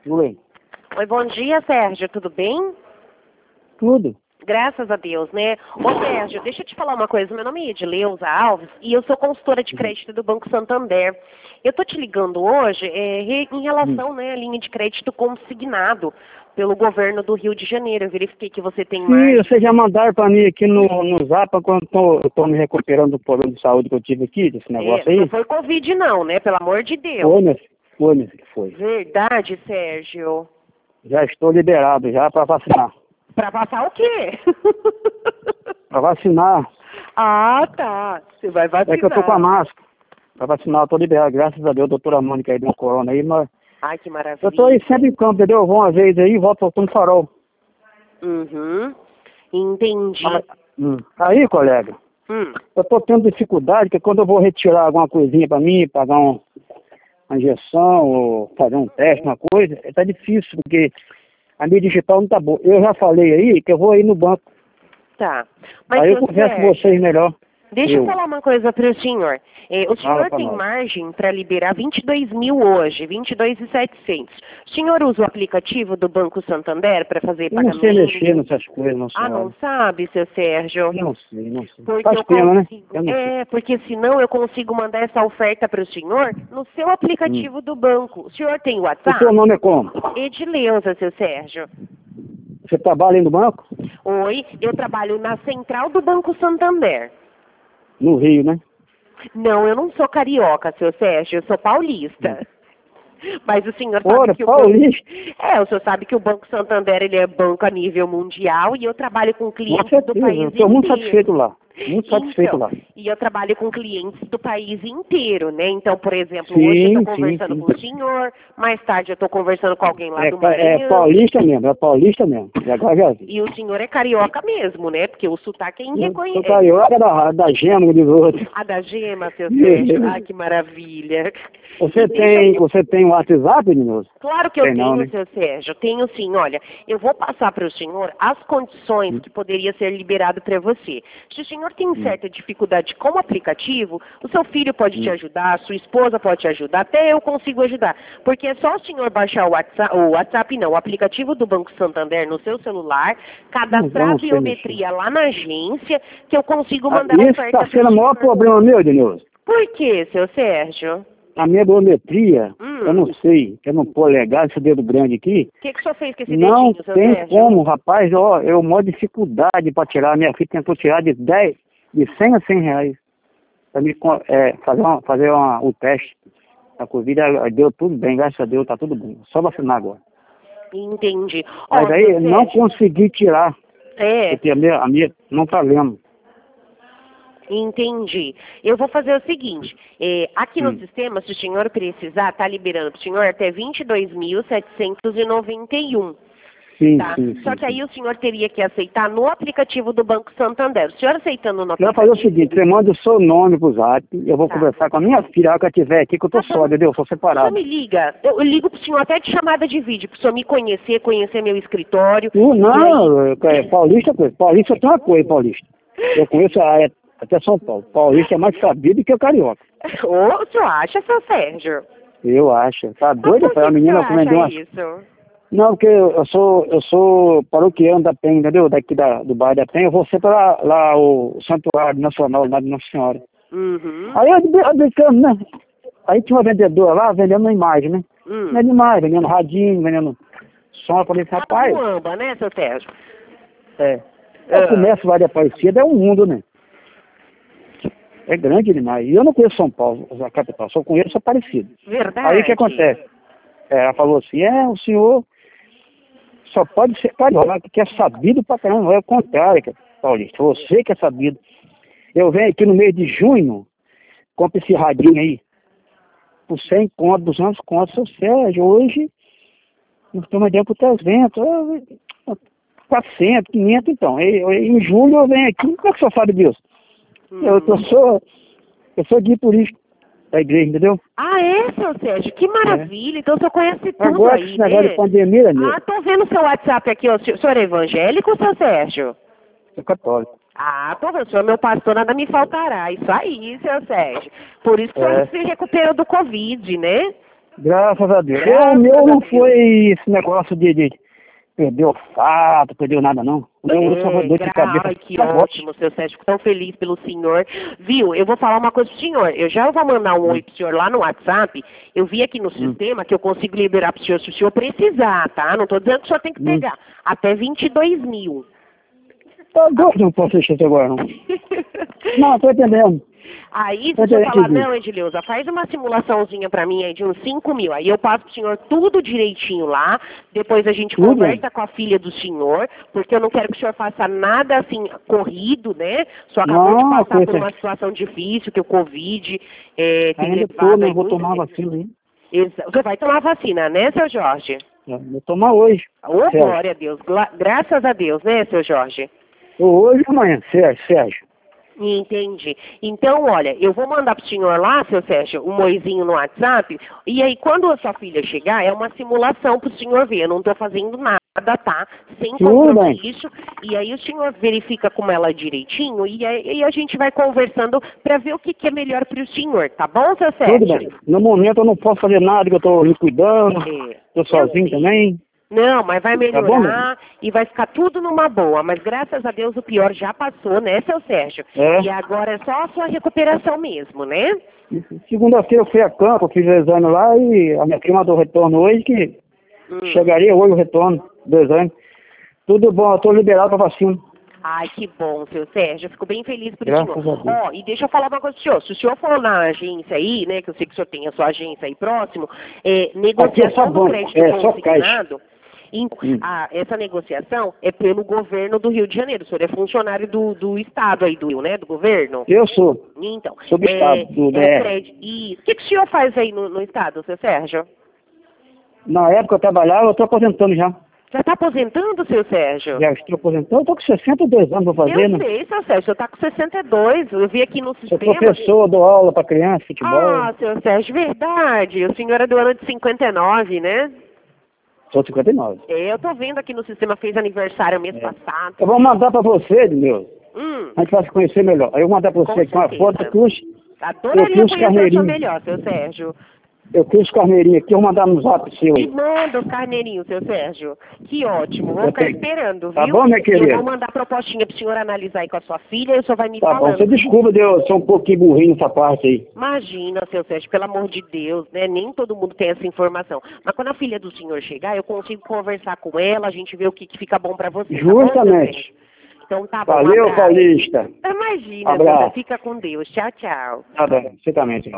Oi. Oi, bom dia, Sérgio, tudo bem? Tudo. Graças a Deus, né? Ô, Sérgio, deixa eu te falar uma coisa. Meu nome é Edileuza Alves e eu sou consultora de crédito do Banco Santander. Eu tô te ligando hoje em relação, né, à linha de crédito consignado pelo governo do Rio de Janeiro. Eu verifiquei que você tem Sim, margem. vocês já mandaram para mim aqui no Zap quando eu tô me recuperando do problema de saúde que eu tive aqui, desse negócio Não aí. foi Covid não, né? Pelo amor de Deus. Foi, meu filho. Foi, meu filho, foi. Verdade, Sérgio. Já estou liberado já para vacinar. Pra passar o quê? Para vacinar. Ah, tá. Você vai vacinar. É que eu tô com a máscara. Para vacinar, eu tô liberado. Graças a Deus, doutora Mônica aí deu corona aí, mas Ai, que maravilha. eu tô aí sempre em campo, entendeu? Eu vou uma vez aí e volto soltando farol. Uhum. Entendi. Aí, colega, eu tô tendo dificuldade, que quando eu vou retirar alguma coisinha para mim, pagar uma injeção ou fazer um teste, uma coisa, tá difícil, porque a mídia digital não tá boa. Eu já falei aí que eu vou aí no banco. Tá. Mas, Aí eu converso com vocês melhor. deixa eu falar uma coisa para o senhor. O senhor pra tem nós. margem para liberar 22 mil hoje, 22.700. O senhor usa o aplicativo do Banco Santander para fazer Eu não pagamento? sei mexer nessas coisas, não sei. Ah, não sabe, seu Sérgio? Não sei. Porque Faz eu pena, né? consigo. Eu não sei. Porque senão eu consigo mandar essa oferta para o senhor no seu aplicativo do banco. O senhor tem O WhatsApp? seu nome é como? Edileuza, seu Sérgio. Você trabalha aí no banco? Oi, eu trabalho na central do Banco Santander. No Rio, né? Não, eu não sou carioca, seu Sérgio, eu sou paulista. Mas o senhor sabe Ora, que paulista. o senhor sabe que o Banco Santander ele é banco a nível mundial e eu trabalho com Com clientes do certeza, país eu inteiro. tô muito satisfeito lá. Muito satisfeito lá. E eu trabalho com clientes do país inteiro, né? Então, por exemplo, Sim, hoje eu estou sim, conversando sim. com o senhor, mais tarde eu estou conversando com alguém lá do Maranhão. É paulista mesmo. E agora já vi. E o senhor é carioca mesmo, né? Porque o sotaque é Eu sou irreconhecível. carioca da gema dos outros. A da gema, seu Sérgio. Ai, que maravilha. Você tem um WhatsApp, menino? Claro que eu Tem tenho, não, né? seu Sérgio. Tenho sim. Olha, eu vou passar para o senhor as condições que poderia ser liberado para você. Se o senhor tem certa dificuldade com o aplicativo, o seu filho pode te ajudar, a sua esposa pode te ajudar, até eu consigo ajudar. Porque é só o senhor baixar o aplicativo do Banco Santander no seu celular, cadastrar a biometria lá na agência, que eu consigo mandar a Isso oferta está sendo o maior problema meu, Denilson. Por quê, seu Sérgio? A minha biometria, eu não sei, eu não polegar esse dedo grande aqui. O que o senhor fez com esse Não dedinho, seu tem Sérgio? como, rapaz, ó, eu maior dificuldade para tirar. Minha filha tentou tirar de 100 a 100 reais. Para me fazer o teste da Covid, aí deu tudo bem, graças a Deus, tá tudo bem. Só vacinar agora. Entendi. Mas Ó, aí seu não Sérgio, consegui tirar, porque a minha não tá lendo. entendi. Eu vou fazer o seguinte, aqui no sistema, se o senhor precisar, tá liberando para o senhor até 22.791. Sim, Tá? sim. Só que aí o senhor teria que aceitar no aplicativo do Banco Santander. O senhor aceitando no Você vai aplicativo... fazer o seguinte, você manda o seu nome pro Zap, eu vou conversar com a minha filha, a hora que ela estiver aqui, que eu tô só, entendeu? Eu sou O senhor separado. me liga, eu ligo pro senhor até de chamada de vídeo, pro senhor me conhecer meu escritório. Não, paulista, paulista tem uma coisa, paulista. Eu conheço até São Paulo. Paulista é mais sabido que o carioca. Ô, o senhor acha, seu Sérgio? Eu acho. Tá Mas doido? por que A que menina o senhor vendeu acha uma... isso? Não, porque eu sou paroquiano da Penha, entendeu? Daqui do bairro da Penha. Eu vou sempre lá o Santuário Nacional, lá de Nossa Senhora. Aí eu brincando, né? Aí tinha uma vendedora lá vendendo imagem, né? Vendendo imagem, vendendo radinho, vendendo som. Eu falei, rapaz... Muamba, né, seu Sérgio? O comércio lá de Aparecida é um mundo, né? É grande demais. E eu não conheço São Paulo, a capital, só conheço Aparecida. Verdade. Aí o que acontece? Ela falou assim, o senhor só pode ser carioca, que é sabido pra caramba, não é o contrário, Paulista. Você que é sabido. Eu venho aqui no mês de junho, compro esse radinho aí, por 100 conto, 200 contos, seu Sérgio, hoje, nós estamos dentro por 300, 400, 500, então. Em julho eu venho aqui, como é que o senhor sabe disso? Eu sou guia turístico da igreja, entendeu? Ah, é, seu Sérgio? Que maravilha. Então o senhor conhece tudo Agora aí, esse negócio de pandemia, meu. tô vendo seu WhatsApp aqui, ó. O senhor é evangélico, seu Sérgio? Sou católico. Tô vendo. O senhor é meu pastor, nada me faltará. Isso aí, seu Sérgio. Por isso que o senhor se recuperou do Covid, né? Graças a Deus. Graças O meu a não Deus. foi esse negócio de perder olfato, perdeu nada não. O meu só foi dor de cabeça. Ai, que Tá ótimo. ótimo, seu Sérgio. Fico tão feliz pelo senhor. Viu? Eu vou falar uma coisa pro senhor. Eu já vou mandar um oi pro senhor lá no WhatsApp. Eu vi aqui no sistema que eu consigo liberar pro senhor se o senhor precisar, tá? Não tô dizendo que o senhor tem que pegar. Até 22 mil. Tá doido, não posso deixar isso agora não. Não, tô entendendo. Aí, se Tô o senhor entendendo, falar, entendi. não, Edileuza, faz uma simulaçãozinha pra mim aí de uns 5 mil. Aí eu passo pro senhor tudo direitinho lá. Depois a gente Tudo? conversa com a filha do senhor, porque eu não quero que o senhor faça nada assim, corrido, né? O senhor acabou de Não, passar por coisa. uma situação difícil, que o Covid tem Ainda tô, levado né? aí Vou muito tomar a tempo. vacina aí. O senhor vai tomar vacina, né, seu Jorge? Vou tomar hoje. Ô, Sérgio. glória a Deus. Graças a Deus, né, seu Jorge? Hoje ou amanhã, Sérgio. Entendi. Então, olha, eu vou mandar pro senhor lá, seu Sérgio, um moizinho no WhatsApp, e aí quando a sua filha chegar, é uma simulação pro senhor ver. Eu não tô fazendo nada, tá? Sem Tudo bem. compromisso. E aí o senhor verifica com ela direitinho e aí a gente vai conversando pra ver o que é melhor pro senhor, tá bom, seu Sérgio? Tudo bem. No momento eu não posso fazer nada, que eu tô me cuidando. Tô sozinho também. Não, mas vai Tá bom, melhorar e vai ficar tudo numa boa. Mas graças a Deus o pior já passou, né, seu Sérgio? É. E agora é só a sua recuperação mesmo, né? Segunda-feira eu fui a campo, fiz o exame lá e a minha prima mandou o retorno hoje, que chegaria hoje o retorno do exame. Tudo bom, eu tô liberado pra vacina. Ai, que bom, seu Sérgio. Eu fico bem feliz por Graças senhor. a Deus. Ó, e deixa eu falar uma coisa pro senhor. Se o senhor for na agência aí, né, que eu sei que o senhor tem a sua agência aí próximo, negociação do banco, crédito só consignado, essa negociação é pelo governo do Rio de Janeiro. O senhor é funcionário do estado aí, do governo? Eu sou. Então, Sou do estado, do DR. E o que o senhor faz aí no estado, seu Sérgio? Na época eu trabalhava, eu tô aposentando já. Já está aposentando, seu Sérgio? Já estou aposentando, eu tô com 62 anos pra fazer, Eu né? sei, seu Sérgio, o senhor está com 62. Eu vi aqui no Sou sistema. professor, dou aula pra criança, futebol. Ah, seu Sérgio, verdade. O senhor é do ano de 59, né? Sou 59. Eu tô vendo aqui no sistema, fez aniversário mês passado. Eu vou mandar pra você, meu. A gente vai se conhecer melhor. Aí eu vou mandar pra você Com aqui uma certeza. foto que Adoraria eu fiz conhecer o senhor carneirinho. melhor, seu Sérgio. Eu fiz os carneirinhos aqui, eu vou mandar no zap seu E aí. manda os carneirinhos, seu Sérgio. Que ótimo. Vou ficar esperando, viu? Tá bom, minha querida? Eu vou mandar a propostinha pro senhor analisar aí com a sua filha e o senhor vai me Tá bom, falando. você desculpa de eu ser um pouquinho burrinho nessa parte aí. Imagina, seu Sérgio, pelo amor de Deus, né? Nem todo mundo tem essa informação. Mas quando a filha do senhor chegar, eu consigo conversar com ela, a gente vê o que fica bom pra você. Tá bom, seu Justamente. Sérgio? Então tá bom. Valeu, abraço. Paulista. Imagina, Abraço. seu Sérgio, fica com Deus. Tchau, tchau. Tá bem, você também, senhor.